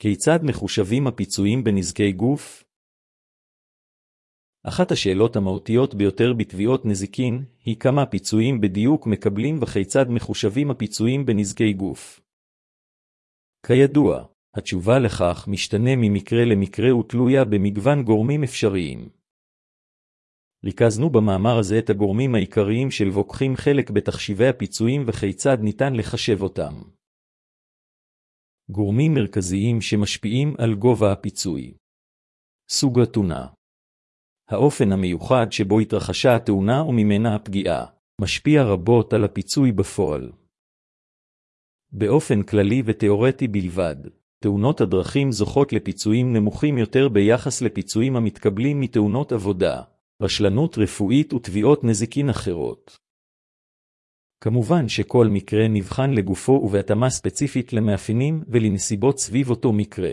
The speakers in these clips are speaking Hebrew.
כיצד מחושבים הפיצויים בנזקי גוף? אחת השאלות המהותיות ביותר בתביעות נזיקין היא כמה פיצויים בדיוק מקבלים וכיצד מחושבים הפיצויים בנזקי גוף. כידוע, התשובה לכך משתנה ממקרה למקרה ותלויה במגוון גורמים אפשריים. ריכזנו במאמר הזה את הגורמים העיקריים שלוקחים חלק בתחשיבי הפיצויים וכיצד ניתן לחשב אותם. גורמים מרכזיים שמשפיעים על גובה הפיצוי. סוג התאונה. האופן המיוחד שבו התרחשה התאונה וממנה הפגיעה, משפיע רבות על הפיצוי בפועל. באופן כללי ותיאורטי בלבד, תאונות הדרכים זוכות לפיצויים נמוכים יותר ביחס לפיצויים המתקבלים מתאונות עבודה, רשלנות רפואית ותביעות נזיקין אחרות. כמובן שכל מקרה נבחן לגופו ובהתאמה ספציפית למאפיינים ולנסיבות סביב אותו מקרה.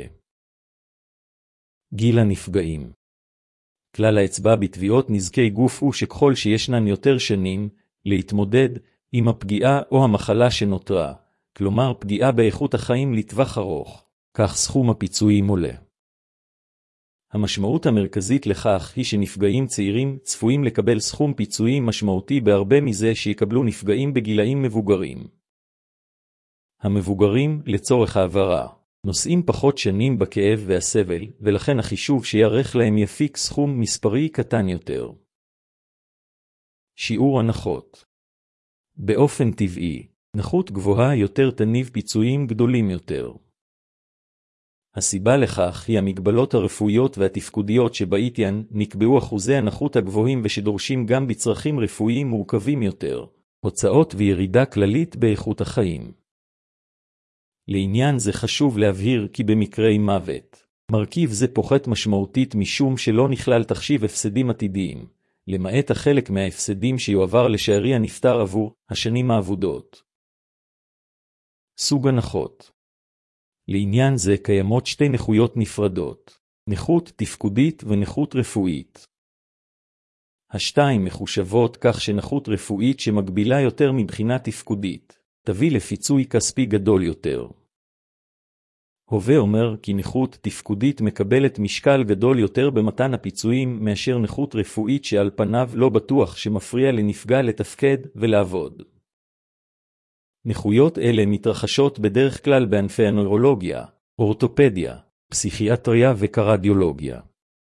גיל הנפגעים. כלל האצבע בתביעות נזקי גוף הוא שככל שישנן יותר שנים להתמודד עם הפגיעה או המחלה שנותרה, כלומר פגיעה באיכות החיים לטווח ארוך, כך סכום הפיצויים עולה. המשמעות המרכזית לכך היא שנפגעים צעירים צפויים לקבל סכום פיצויים משמעותי בהרבה מזה שיקבלו נפגעים בגילאים מבוגרים. המבוגרים, לצורך העברה, נושאים פחות שנים בכאב והסבל, ולכן החישוב שיערך להם יפיק סכום מספרי קטן יותר. שיעור הנחות. באופן טבעי, נכות גבוהה יותר תניב פיצויים גדולים יותר. הסיבה לכך היא המגבלות הרפואיות והתפקודיות שבעתיין נקבעו אחוזי הנכות הגבוהים ושדורשים גם בצרכים רפואיים מורכבים יותר, הוצאות וירידה כללית באיכות החיים. לעניין זה חשוב להבהיר כי במקרי מוות, מרכיב זה פוחת משמעותית משום שלא נכלל תחשיב הפסדים עתידיים, למעט החלק מההפסדים שיועבר לשארי הנפטר עבור השנים העבודות. סוג הנחות. לעניין זה קיימות שתי נכויות נפרדות, נכות תפקודית ונכות רפואית. השתיים מחושבות כך שנכות רפואית שמגבילה יותר מבחינה תפקודית, תביא לפיצוי כספי גדול יותר. הווה אומר כי נכות תפקודית מקבלת משקל גדול יותר במתן הפיצויים מאשר נכות רפואית שעל פניו לא בטוח שמפריע לנפגע לתפקד ולעבוד. נכויות אלה מתרחשות בדרך כלל בענפי הנוירולוגיה, אורתופדיה, פסיכיאטריה וקרדיולוגיה.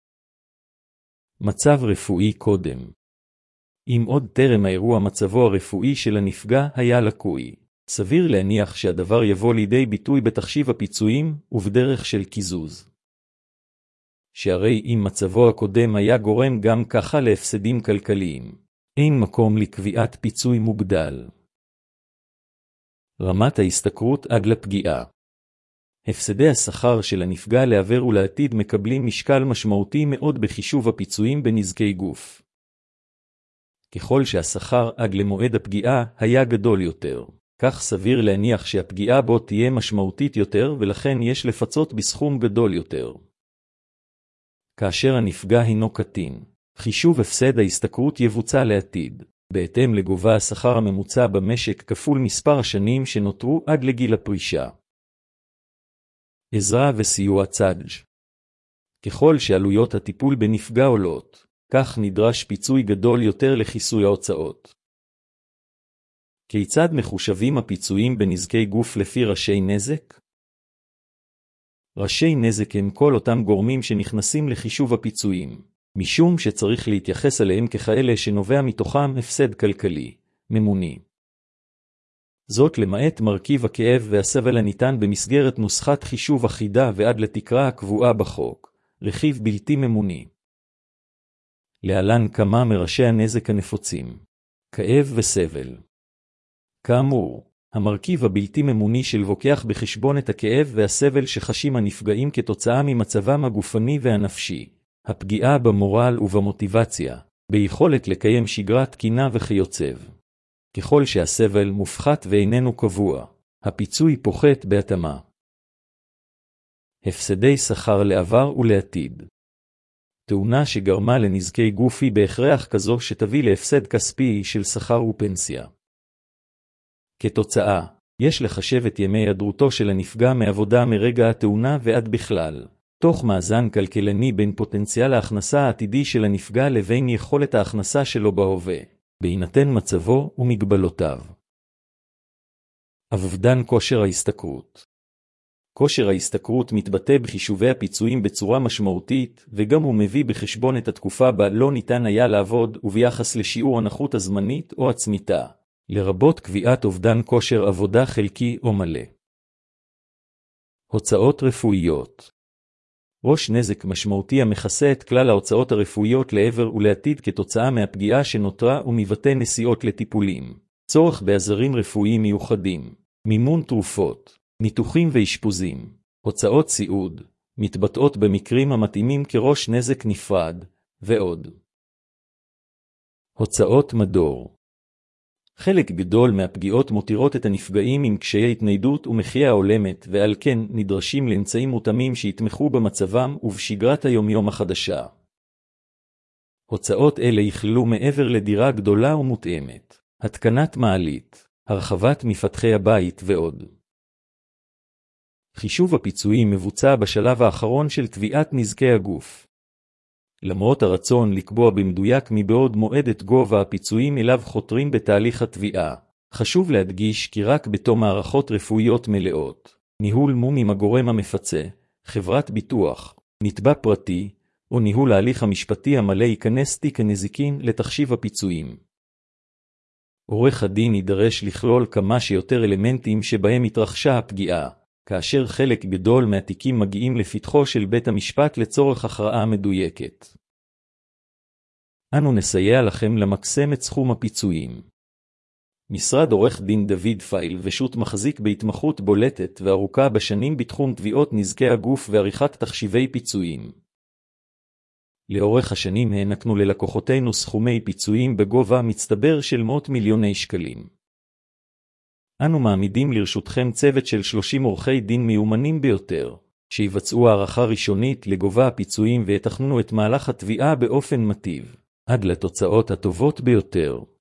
מצב רפואי קודם. אם עוד טרם האירוע מצבו הרפואי של הנפגע היה לקוי, סביר להניח שהדבר יבוא לידי ביטוי בתחשיב הפיצויים ובדרך של קיזוז. שהרי אם מצבו הקודם היה גורם גם ככה להפסדים כלכליים, אין מקום לקביעת פיצוי מוגדל. רמת ההשתכרות עד לפגיעה. הפסדי השכר של הנפגע לעבר ולעתיד מקבלים משקל משמעותי מאוד בחישוב הפיצויים בנזקי גוף. ככל שהשכר עד למועד הפגיעה היה גדול יותר, כך סביר להניח שהפגיעה בו תהיה משמעותית יותר ולכן יש לפצות בסכום גדול יותר. כאשר הנפגע הינו קטין, חישוב הפסד ההשתכרות יבוצע לעתיד, בהתאם לגובה השכר הממוצע במשק כפול מספר השנים שנותרו עד לגיל הפרישה. עזרה וסיוע צד"ל. ככל שעלויות הטיפול בנפגע עולות, כך נדרש פיצוי גדול יותר לכיסוי ההוצאות. כיצד מחושבים הפיצויים בנזקי גוף לפי ראשי נזק? ראשי נזק הם כל אותם גורמים שנכנסים לחישוב הפיצויים, משום שצריך להתייחס עליהם ככאלה שנובע מתוכם הפסד כלכלי, ממוני. זאת למעט מרכיב הכאב והסבל הניתן במסגרת נוסחת חישוב אחידה ועד לתקרה הקבועה בחוק, רכיב בלתי ממוני. להלן כמה מראשי הנזק הנפוצים. כאב וסבל. כאמור, המרכיב הבלתי ממוני שלוקח בחשבון את הכאב והסבל שחשים הנפגעים כתוצאה ממצבם הגופני והנפשי, הפגיעה במורל ובמוטיבציה, ביכולת לקיים שגרה תקינה וכיוצב. ככל שהסבל מופחת ואיננו קבוע, הפיצוי פוחת בהתאמה. הפסדי שכר לעבר ולעתיד. תאונה שגרמה לנזקי גופי בהכרח כזו שתביא להפסד כספי של שכר ופנסיה. כתוצאה, יש לחשב את ימי היעדרותו של הנפגע מעבודה מרגע התאונה ועד בכלל, תוך מאזן כלכלני בין פוטנציאל ההכנסה העתידי של הנפגע לבין יכולת ההכנסה שלו בהווה, בהינתן מצבו ומגבלותיו. אובדן כושר ההשתכרות. כושר ההשתכרות מתבטא בחישובי הפיצויים בצורה משמעותית, וגם הוא מביא בחשבון את התקופה בה לא ניתן היה לעבוד וביחס לשיעור הנכות הזמנית או עצמיתה, לרבות קביעת אובדן כושר עבודה חלקי או מלא. הוצאות רפואיות. ראש נזק משמעותי המכסה את כלל ההוצאות הרפואיות לעבר ולעתיד כתוצאה מהפגיעה שנותרה ומבטא נסיעות לטיפולים, צורך בעזרים רפואיים מיוחדים, מימון תרופות, ניתוחים ואשפוזים, הוצאות סיעוד, מתבטאות במקרים המתאימים כראש נזק נפרד, ועוד. הוצאות מדור. חלק גדול מהפגיעות מותירות את הנפגעים עם קשיי התניידות ומחיה הולמת, ועל כן נדרשים לאמצעים מותאמים שיתמכו במצבם ובשגרת היומיום החדשה. הוצאות אלה יכללו מעבר לדירה גדולה ומותאמת, התקנת מעלית, הרחבת מפתחי הבית ועוד. חישוב הפיצויים מבוצע בשלב האחרון של תביעת נזקי הגוף. למרות הרצון לקבוע במדויק מבעוד מועד את גובה הפיצויים אליו חותרים בתהליך התביעה, חשוב להדגיש כי רק בתום מערכות רפואיות מלאות, ניהול מום עם הגורם המפצה, חברת ביטוח, נתבע פרטי, או ניהול ההליך המשפטי המלא ייכנס תיק הנזיקין לתחשיב הפיצויים. עורך הדין יידרש לכלול כמה שיותר אלמנטים שבהם התרחשה הפגיעה, כאשר חלק גדול מהתיקים מגיעים לפתחו של בית המשפט לצורך הכרעה מדויקת. אנו נסייע לכם למקסם את סכום הפיצויים. משרד עורך דין דוד פייל ושות מחזיק בהתמחות בולטת וארוכה בשנים בתחום תביעות נזקי הגוף ועריכת תחשיבי פיצויים. לאורך השנים הענקנו ללקוחותינו סכומי פיצויים בגובה מצטבר של מאות מיליוני שקלים. אנו מעמידים לרשותכם צוות של 30 עורכי דין מיומנים ביותר, שיבצעו הערכה ראשונית לגובה הפיצויים ויתכננו את מהלך התביעה באופן מטיב, עד לתוצאות הטובות ביותר.